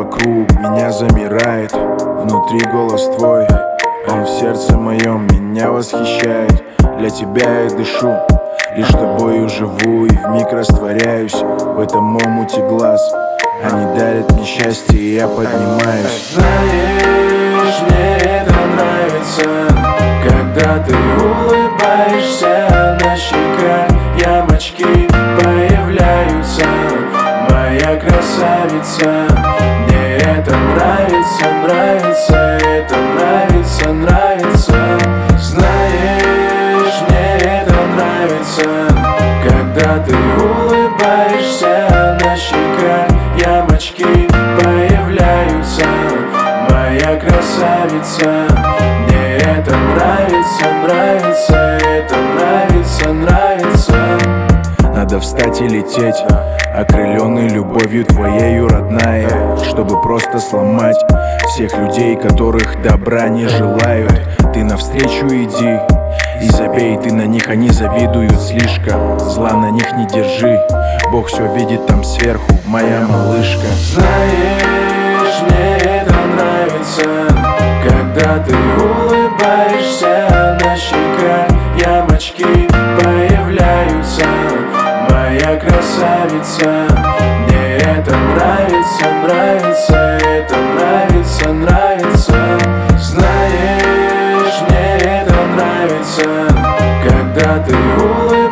вокруг меня замирает. Внутри голос твой, он в сердце моем меня восхищает. Для тебя я дышу, лишь тобою живу и вмиг растворяюсь в этом омуте глаз. Они дарят мне счастье, и я поднимаюсь. Знаешь, мне это нравится, когда ты улыбаешься, на щеках ямочки появляются. Моя красавица, мне это нравится, нравится, это нравится, нравится. Знаешь, мне это нравится, когда ты улыбаешься, на щеках ямочки появляются. Моя красавица, мне это нравится, нравится, это нравится, нравится. Надо встать и лететь, окрыленный любовью твоею, родная, чтобы просто сломать всех людей, которых добра не желают. Ты навстречу иди и забей ты на них, они завидуют слишком. Зла на них не держи, Бог все видит там сверху, моя малышка. Знаешь, мне это нравится, когда ты улыбаешься, на щеках ямочки появляются. Моя красавица, мне это нравится, нравится, это нравится, нравится. Знаешь, мне это нравится, когда ты улыбаешься,